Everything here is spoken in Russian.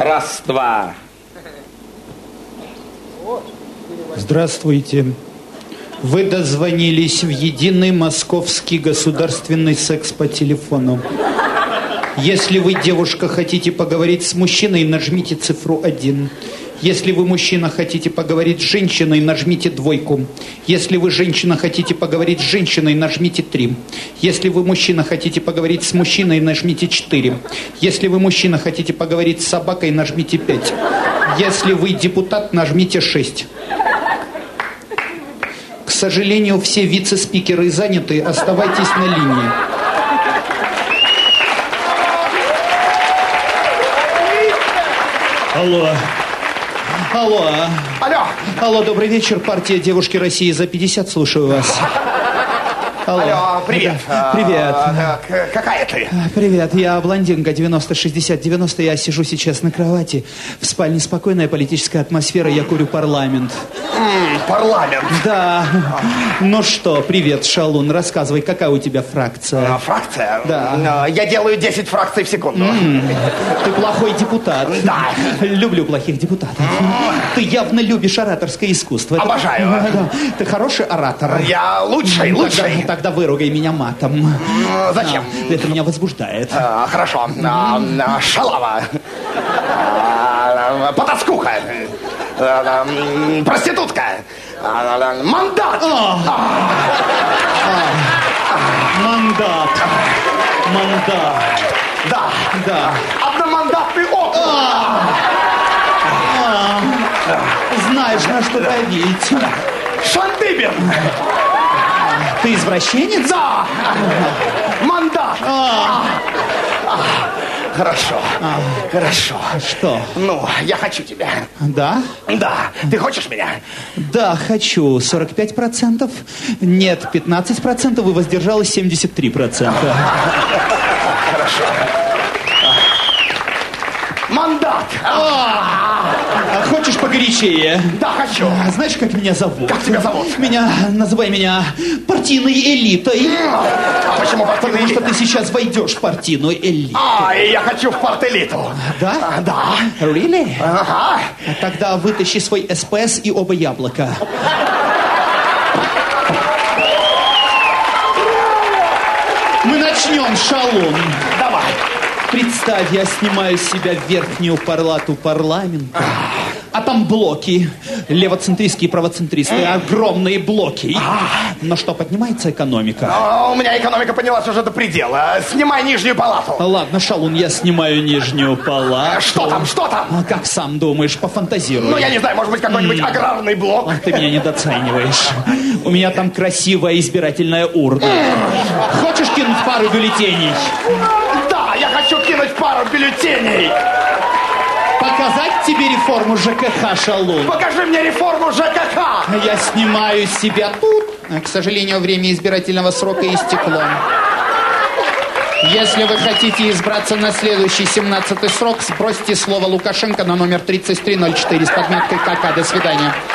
Раз-два. Здравствуйте. Вы дозвонились в единый московский государственный секс по телефону. Если вы, девушка, хотите поговорить с мужчиной, нажмите цифру 1. Если вы, мужчина, хотите поговорить с женщиной, нажмите 2. Если вы, женщина, хотите поговорить с женщиной, нажмите 3. Если вы, мужчина, хотите поговорить с мужчиной, нажмите 4. Если вы, мужчина, хотите поговорить с собакой, нажмите 5. Если вы депутат, нажмите 6. К сожалению, все вице-спикеры заняты. Оставайтесь на линии. Алло. Алло. Алло. Алло, добрый вечер. Партия «Девушки России за 50». Слушаю вас. Алло, привет. Привет. Какая ты? Привет, я блондинка 90-60-90. Я сижу сейчас на кровати. В спальне спокойная политическая атмосфера. Я курю парламент. Парламент? Да. Ну что, привет, шалун. Рассказывай, какая у тебя фракция? Фракция? Да. Я делаю 10 фракций в секунду. Ты плохой депутат. Да. Люблю плохих депутатов. Ты явно любишь ораторское искусство. Обожаю. Да. Ты хороший оратор. Я лучший. Тогда выругай меня матом. Зачем? Это меня возбуждает. Хорошо. Шалава. Потаскуха. Проститутка. Мандат. Мандат. Да. Одномандатный округ. Знаешь, на что давить. Шандыбин. Ты извращенец? Да. Мандат. Хорошо. Хорошо. Что? Ну, я хочу тебя. Да? Да. Ты хочешь меня? Да, хочу. 45%. Нет, 15%. И воздержалась 73%. Хорошо. Мандат. Хочешь погорячее? Да, хочу. Знаешь, как меня зовут? Как тебя зовут? Называй меня партийной элитой. А почему партийной Потому что элитой? ты сейчас войдешь в партийную элиту. И я хочу в партэлиту. Да? Да. Really? Ага. Тогда вытащи свой СПС и оба яблока. Мы начнем, шалун. Давай. Представь, я снимаю с себя верхнюю палату парламента, а там блоки, левоцентристские и правоцентристские, огромные блоки. Но что, поднимается экономика? У меня экономика поднялась уже до предела. Снимай нижнюю палату. Ладно, шалун, я снимаю нижнюю палату. Что там? Как сам думаешь, пофантазируй. Ну, я не знаю, может быть, какой-нибудь аграрный блок. Ты меня недооцениваешь. У меня там красивая избирательная урна. Хочешь кинуть пару бюллетеней? Да, я хочу кинуть пару бюллетеней. Показать тебе реформу ЖКХ, шалун? Покажи мне реформу ЖКХ. Я снимаю с себя тут. К сожалению, время избирательного срока истекло. Если вы хотите избраться на следующий 17-й срок, сбросьте слово Лукашенко на номер 3304 с подметкой КК. До свидания.